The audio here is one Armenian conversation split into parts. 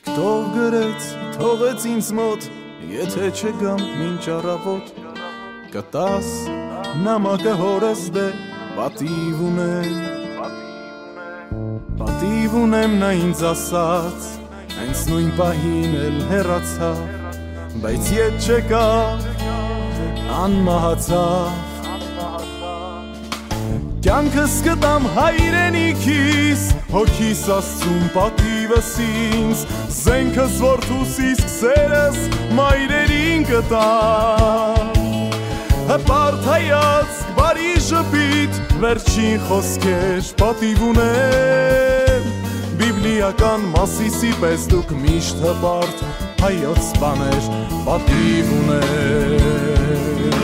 Թող գրեց, թողեց ինձ մոտ, եթե չգամ մինչ առավոտ, կտաս նամակը հորս դե, պատիվ ունեմ նա ինձ ասաց, հենց նույն պահին էլ հեռացավ, բայց ետ չեկավ, անմահացավ։ Կյանքս կտամ հայրենիքիս, հոգիս Աստծուն պատիվս ինձ, զենքս որդուսիս քսերս մայրերին կտամ։ Հպարտ հայացք, բարի ժպիտ, վերջին խոսքեր պատիվ ունեմ, բիբլիական Մասիսի պես դուք միշտ հպարտ հայոց բաներ պատիվ ունեմ։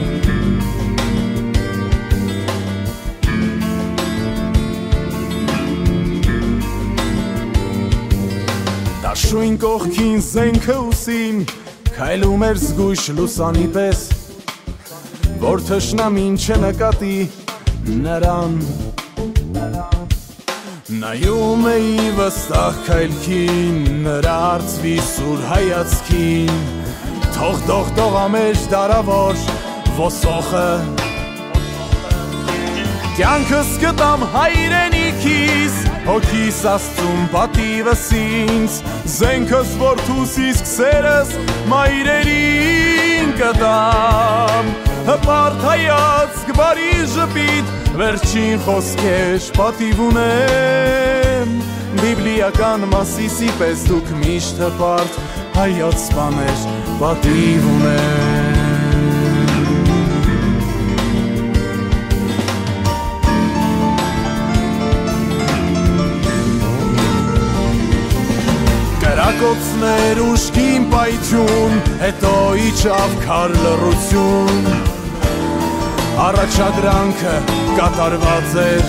Դաշույն կողքին զենքը ուսին, քայլում էր զգույշ լուսանի պես, որ թշնամին չնկատի նրան։ Նայում էի վստահ քայլքին, նրա արծվի սուր հայացքին, թող դողդողա մեջ դարավոր ոսոխը, կյանքս կտամ հայրենիքիս, հոգիս Աստծուն պատիվս ինձ, զենքս որդուսիս քսերս մայրերին կտամ։ Հպարտ հայացք, բարի ժպիտ, վերջին խոսքեր պատիվ ունեմ, բիբլիական Մասիսի պես դուք միշտ հպարտ հայոց բաներ պատիվ ունեմ։ Կրակոցներ ուշքին պայթյուն, հետո իջավ քար լռություն, առաջադրանքը կատարված էր,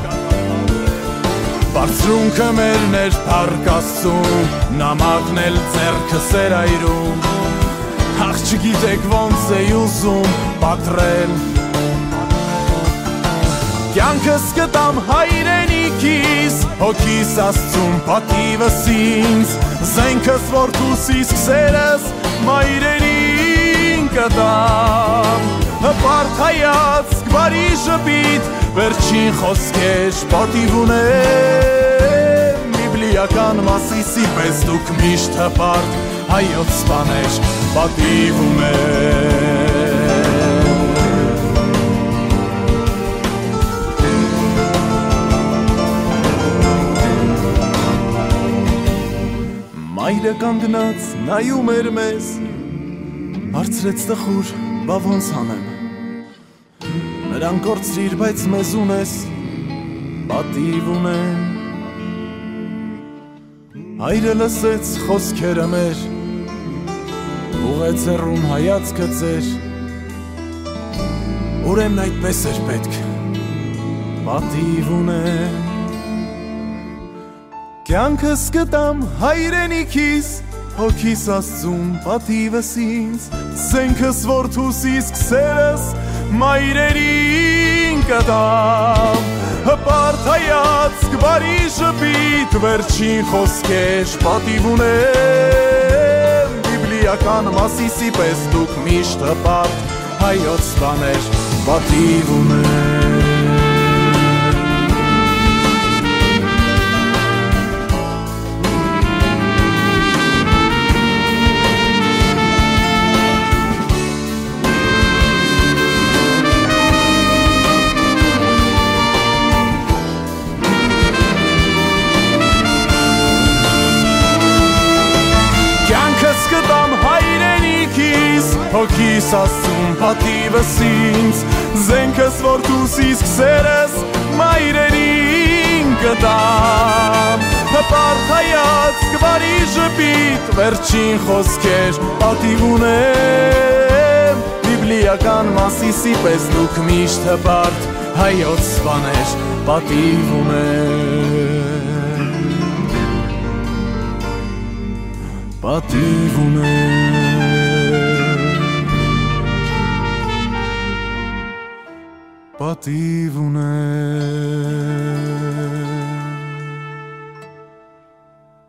բարձրունքը մերն էր փառք Աստծուն, նամակն էլ ձեռքս էր այրում, ախ չգիտեք ոնց էի ուզում պատռել, կյանքս կտամ հայրենիքիս, հոգիս Աստծուն պատիվս ինձ, զենքս որդուսիս քսերս մայրերին կտամ։ Հպարտ հայացք, բարի ժպիտ, վերջին խոսքեր պատիվ ունեմ, բիբլիական Մասիսի պես դուք միշտ հպարտ հայոց բաներ պատիվ ունեմ։ Մայրը կանգնած նայում էր մեզ, հարցրեց տխուր, բա ոնց անեմ, նրան կորցրիր, բայց մեզ ունես, պատիվ ունեմ։ Հայրը լսեց խոսքերը մեր, ուղեց հեռուն հայացքը ձեր, ուրեմն այդպես էր պետք, պատիվ ունեմ։ Կյանքս կտամ հայրենիքիս, հոգիս Աստծուն պատիվս ինձ, զենքս որդուսիս քսերս մայրերին կտամ։ Հպարտ հայացք, բարի ժպիտ, վերջին խոսքեր պատիվ ունեմ, բիբլիական Մասիսի պես դուք միշտ հպարտ հայոց բաներ պատիվ ունեմ։ Հոգիս Աստծուն պատիվս ինձ, զենքս որդուսիս քսերս մայրերին կտամ։ Հպարտ հայացք, բարի ժպիտ, վերջին խոսքեր պատիվ ունեմ, բիբլիական Մասիսի պես դուք միշտ հպարտ հայոց բաներ պատիվ ունեմ, պատիվ ունեմ, պատիվ ունեմ։